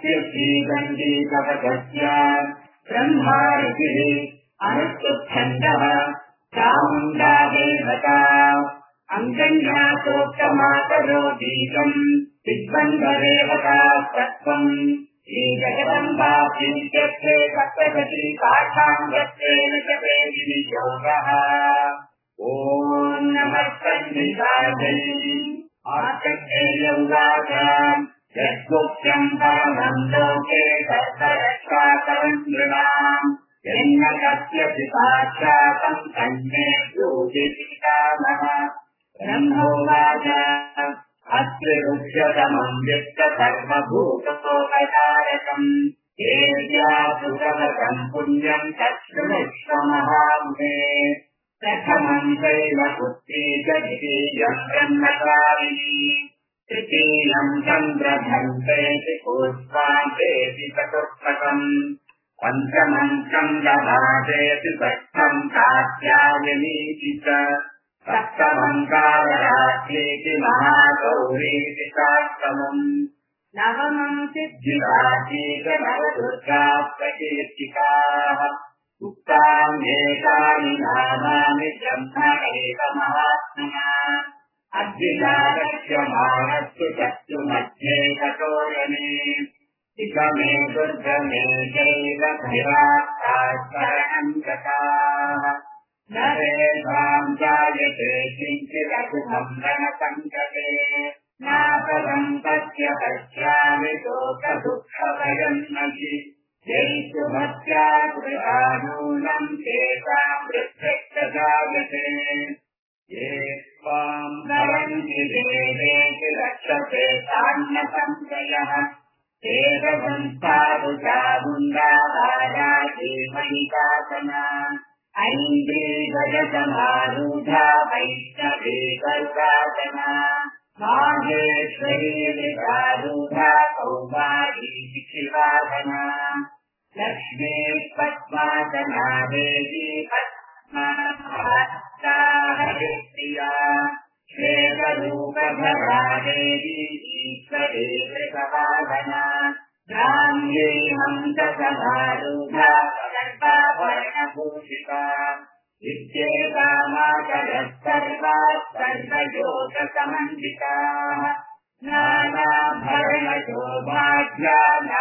अत्युच्छीदण्डीकवचस्य ब्रह्मा ऋषिः अनुष्ठुच्छन्दः चामुण्डा देवता अङ्गन्यासोक्तमातरो दीपम् विद्वन्द्वदेवता तत्त्वम् श्रीजगदम्बाप्रीत्यर्थे सप्तशती पाठाङ्गत्वेन च विनियोगः। ॐ नमः सन्निधायै आर्तकेयौवाच यद्गुप्त्यम् परमम् लोके सर्वरक्षाकरम् नृणाम् यन्न कस्यपि साक्षातम् तन्मे योगिपितामह। ब्रह्मोवाच अस्य रुक्षतमम् व्यक्त सर्वभूतोपकारकम् येष्यासुतवतम् पुण्यम् तच्छृणुष्वमहामुने। प्रथमम् शैलपुत्री च द्वितीयम् ब्रह्मचारिणी तृतीयम् चन्द्रधन्तेति पुष्पान्तेति चतुर्थकम् पञ्चमम् चन्द्रभासेति षष्ठम् कात्यायनीति च सप्तमम् कालरात्रीति महागौरीति साष्टमम् नवमम् सिद्धिराजीति नवदुर्गा प्रकीर्तिकाः उक्तान्येतानि नामानि ब्रह्म एव महात्मना अद्विजालक्ष्यमाणस्तु चक्षुमध्ये कटोरणे इकमे दुर्गमे चैव भैरात्तात्परणम् गताः नरेषाम् जायते किञ्चिदशुभम् रणसङ्कटे नापदम् तस्य पश्यामि शोकदुःखभयम् नहि यैषु भक्त्याकृतानूनम् तेषाम् वृक्षजायते ये त्वाम् वरन्ति देवेति रक्षते तान्नसंशयः देवसंस्थारुचामुण्डाहाराजीमयिकासना ऐन्द्रीगजसमारूढा वैष्णवी गरुडासना माहेश्वरी विचारूढा कौमारी शिखिवासना लक्ष्मी पद्मासना देवी पद्महस्ता हरिप्रिया श्वेतरूपधरा देवी ईश्वरी वृषवासना ब्राह्मी हंससमारूढा सर्वाभरणभूषिता इत्येतामाचरः सर्वाः सर्वयोगसमन्विताः नानाभरणशोभाढ्या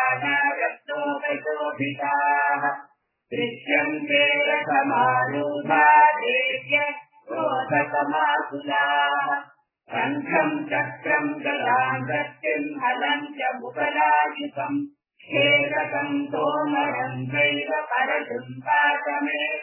नानारत्नोपशोभिताः दृश्यन्ते रसमारूढा देव्य क्रोधसमाकुलाः शङ्खम् चक्रम् गदाम् गतिम् हलम् च मुकलायुधम् खेलकम् तोमरम् चैव परशुम् पाशमेव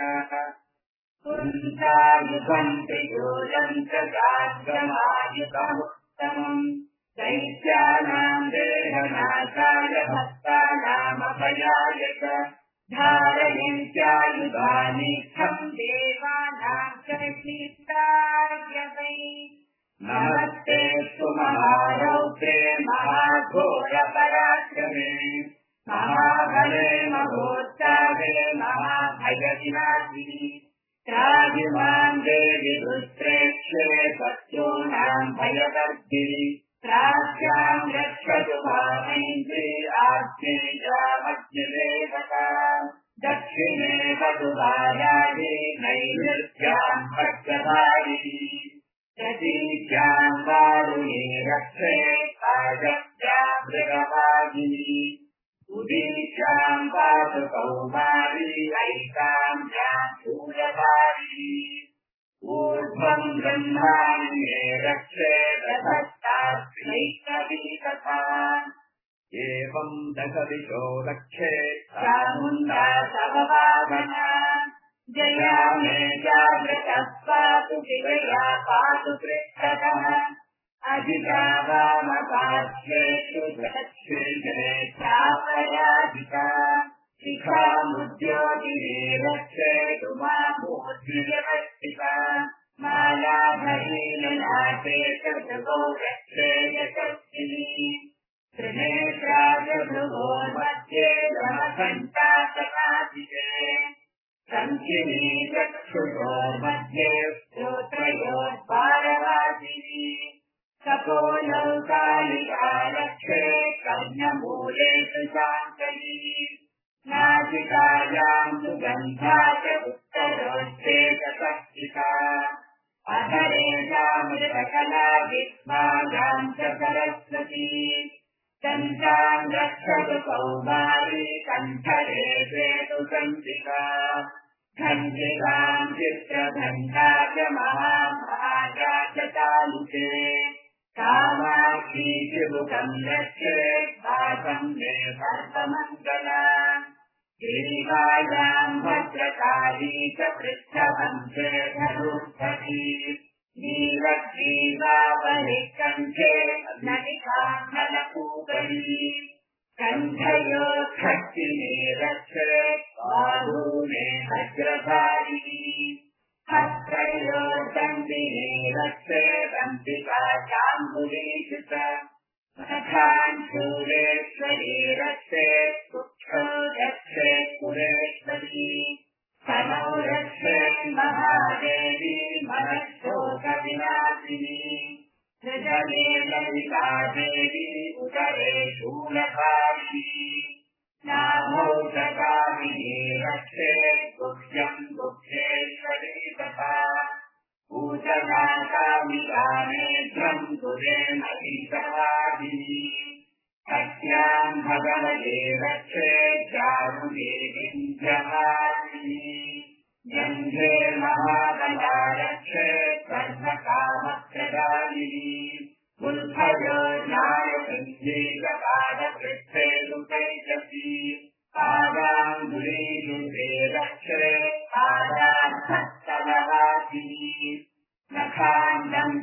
कुन्तायुधम् त्रियोजम् च गात्रमायुधमुत्तमम् दैत्यानाम् देहनाशाय भक्तानामभयाय च धारयन्त्यायुधानीस्थम् देवानाम् च शीताय वै नमस्ते महारौद्रे महाघोरपराक्रमे महाबले महोत्साहे महाभयविनाशिनि त्राहिमाम् देवि दुष्प्रेक्ष्ये सत्योनाम् भयवर्धिनि त्रास्याम् रक्षतु मामैन्द्री आग्नेयामग्निदेवता दक्षिणे वधुवाराहि नैऋत्याम् भक्तधारिणी तदीत्याम् वारुणे रक्षे आगत्याम् मृगवादिनी उदीत्याम् पातु कौमारी ऐकाम् शूलधारिणी ऊर्ध्वम् ब्रह्माण्ये रक्षे प्रभक्तास्त्रैकवीकथा एवम् दशदिशो रक्षे चामुण्डा समवाहना जया मे जागृतः पातु शिवया पातु पृष्ठतः अधिका वामपार्श्वेषु दक्षिणे चापराधिका शिखामुद्योगिनी रक्षेतु मामूर्ध्निरवस्थिता मालाधरीललाटे चतुर्भो रक्षेय शक्तिनी त्रिनेत्राजभृगोर्मध्ये धनघण्टासनाधिके सञ्चिनी चक्षुषोर्मध्ये श्रोत्रयोर्पारवासिनी सपोलौ कालिका रक्षे कर्णमूलेषु शान्तये नासिकायाम् सुगन्धा च उत्तरोष्ठे च सत्सिका अधरेषामृतकला विद्मायाम् च सरस्वती कण्ठाम् रक्षतु कौमारी कण्ठरे वेतु कण्ठिका घण्टिकाम् चित्रघण्टा च महाभागा च तालुके कामाक्षी चिबुकम् रक्षेत् भासम् मे सर्वमङ्गला गिरिवायाम् भद्रकाली च पृष्ठवन्ते धनुर्धरी नीलग्रीवावलिकण्ठे नलिकाङ्गलपूगली कण्ठयोर्खड्गिने रक्षेत् बाहूने वज्रधारिणी हस्तयोर्दण्डिने रक्षेदम्बिका चाम्बुलीकृत मखान् शूलेश्वरी रक्षेत् पुक्षो रक्षेत् पुरेश्वरी तनौ रक्षेत् महादेवी मनःशोकविनाशिनी हृदये ललिता देवी उदरे शूलधारिणी नाभौ जगामिनी रक्षेत् गुह्यम् गुह्येश्वरी तथा पूजनाकामिकानेत्रम् गुरेण ईशवादिनी सत्याम् भगवते रक्षेत् चारुणे विन्ध्यवादिनी गन्धे महाबला रक्षेत् सर्वकामप्रदायिनी उल्भयो न्यायसञ्जीवपादपृष्ठे लुकैकसी पादाङ्गुलीयुते रक्षेत् पादार्थस्तलवासिनी नखाण्डम्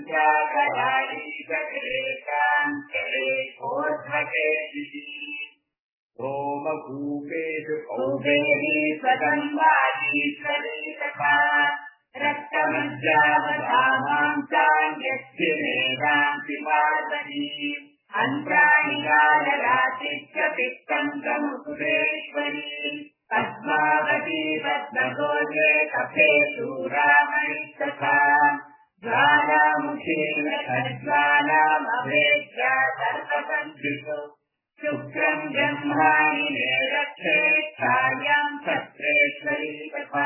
चाकरालीकरेकान्तरे कोर्ध्वकेशिनी सोमकूपेषु कौबेरी सदम्बालीश्वरी तथा रक्तमज्जावधामाम् चान्यस्थिरेणान्ति वासनी अन्त्राणिकालराचिच्च पित्तम् समुपुरेश्वरी पद्मावती पद्मगोजे कफे शूरामणि तथा ज्वालामुखेन खज्ज्वालामभेद्य सर्वसन्धिषु शुक्रम् ब्रह्माणि रक्षेत् छायाम् छत्रेश्वरी तथा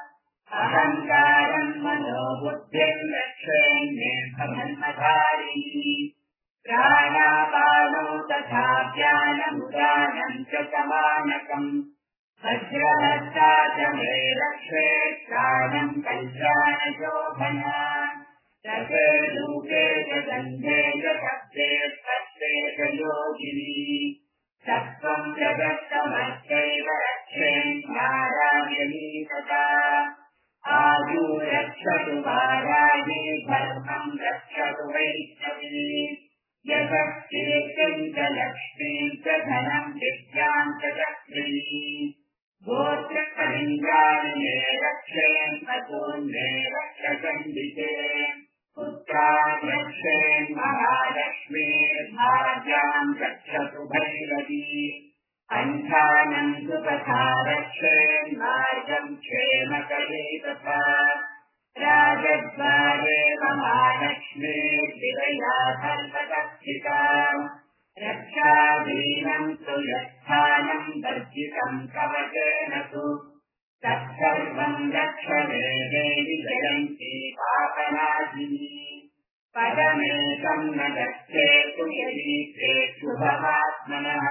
अहङ्कारम् मनोबुद्धिम् रक्षेन्मे भवन्मधारिणी प्राणापानौ तथा ज्ञानमुदानम् च समानकम् वज्रहस्ता च मे रक्षेत् प्राणम् कल्याणशोभना रसे लूके च गन्धे च शब्दे स्पष्टे च योगिनी सत्त्वम् जगत्तमस्यैव रक्षेत् नारायणी तथा आयु रक्षतु वारायी धर्मम् रक्षतु वैष्णवी यशस्कीर्तिम् च लक्ष्मीम् च धनम् विद्याम् च चक्रिणी गोत्रकलिङ्गानि मे रक्षेन् पशून्मे रक्षचण्डिके पुत्रान् रक्षेन् महालक्ष्मीर्भार्याम् रक्षतु भैरवी पन्थानम् सुपथा रक्षेन् मार्गम् क्षेमकरी तथा राजद्वारे महालक्ष्मीर्विरया सर्वदक्षिता रक्षाधीनम् तु यत्स्थानम् वर्जितम् कवचेन तु तत्सर्वम् रक्ष मे देवि जयन्ती पापनाशिनी पदमेकम् न गच्छेतु यदि ते शुभमात्मनः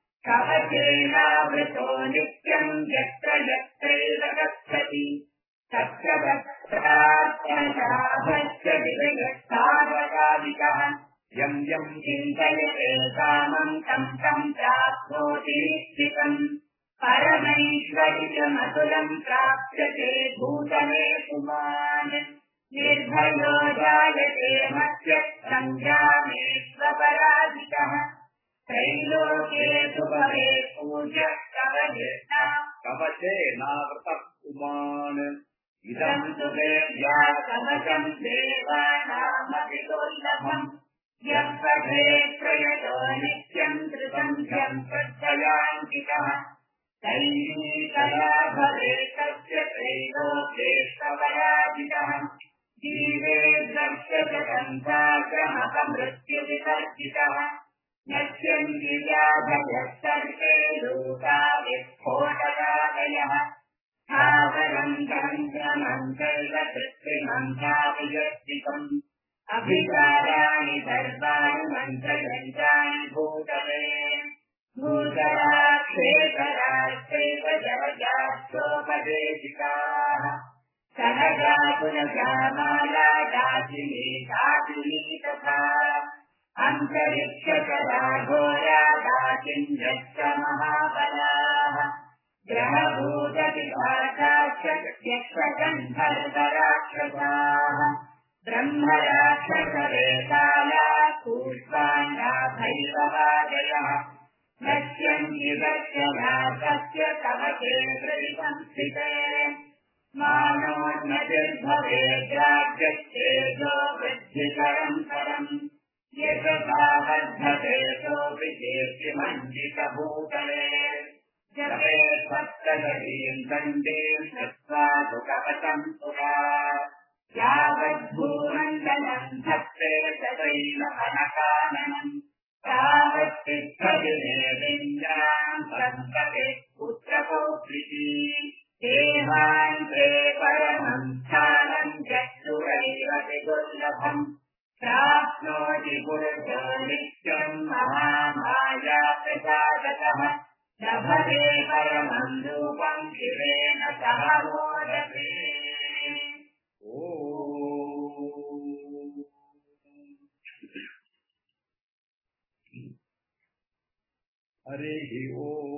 कवचेनावृतो नित्यम् यत्र यत्रैव गच्छति तत्र तत्राभश्च विजयस्तावकालिकः यम् यम् चिन्तयते कामम् तम् तम् प्राप्नोति निश्चितम् परमैश्वर्यमतुलम् प्राप्यते भूतले पुमान् निर्भयो जायते मध्यः सङ्ग्रामे स्वपराजितः त्रैलोके सुभवे पूज्यः कवचेनावृतः पुमान् इदम् तु देव्या कवचम् देवानामपि दुर्लभम् यः पठेत् प्रयतो नित्यम् त्रिसन्ध्यम् श्रद्धयान्वितः तैः भवेत् तस्य त्रैलोकेष्वपराजितः जीवेद्रक्षतकन्ताकमपमृत्युविसर्जितः नश्यन्ति व्याधयः सर्वे लोका विस्फोटकादयः स्थावरम् चन्द्रमम् चैव कृत्रिमम् चाभियस्तिकम् अभिकाराणि सर्वाणि मन्त्रयन्त्राणि भूतले भूतराक्षेतराश्चैव जलजाश्चोपदेशिकाः सहजा पुनजामाला दासिनी दासिनी तथा अन्तरिक्षकरा घोरा दासिन्यश्च महाबलाः ग्रहभूतविभागाश्च यक्षगन्धर्वराक्षसाः ब्रह्मराक्षसरेताला कूष्माण्डा भैरवादयः नश्यन्ति दर्शनाथस्य कवचे प्रतिसंस्थिते मानोन्नतिर्भवेद्राज्यश्चेदो वृद्धिकरम् परम् यशसा वर्धते सोऽपि कीर्तिमञ्जितभूतले जपे स्वस्तगतीम् दण्डीम् कृत्वा तु कवचम् पुरा यावद्भूमण्डलम् धत्ते तदैव अनकाननम् तावत्तिष्ठतिमेदिन्द्राम् संसते पुत्रपौत्रिकी देवान्ते परमम् स्थानम् चक्षुरैवति दुर्लभम् प्राप्नोति पुरुषो नित्यम् महामाया प्रसादतः लभते परमम् रूपम् शिवेन सह मोदते हरिः ओम्।